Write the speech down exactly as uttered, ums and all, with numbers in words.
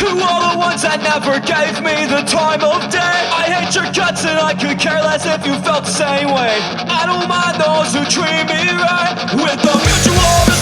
To all the ones that never gave me the time of day, I hate your guts and I could care less if you felt the same way. I don't mind those who treat me right with a mutual